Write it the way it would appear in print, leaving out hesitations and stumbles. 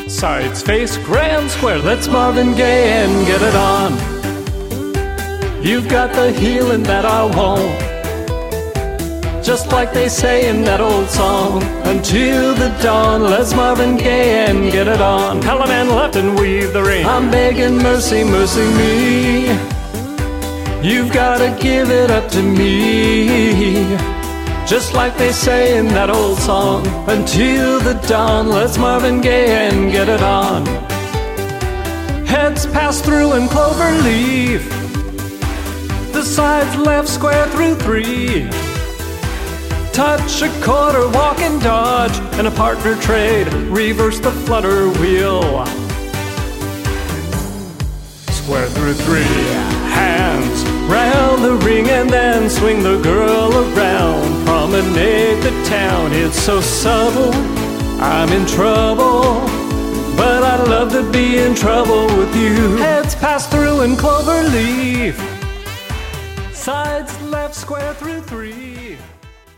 Sides, face, grand, square. Let's Marvin Gaye and get it on. You've got the healing that I want, just like they say in that old song. Until the dawn, let's Marvin Gaye and get it on. Helen and left and weave the ring. I'm begging mercy, mercy me. You've gotta give it up to me, just like they say in that old song. Until the dawn, let's Marvin Gaye and get it on. Heads pass through and clover leaf, the sides left square through three. Touch a quarter, walk and dodge, and a partner trade, reverse the flutter wheel. Square through three, hands round the ring and then swing the girl around. Promenade the town, it's so subtle, I'm in trouble, but I'd love to be in trouble with you. Heads pass through and clover leaf, sides left square through three.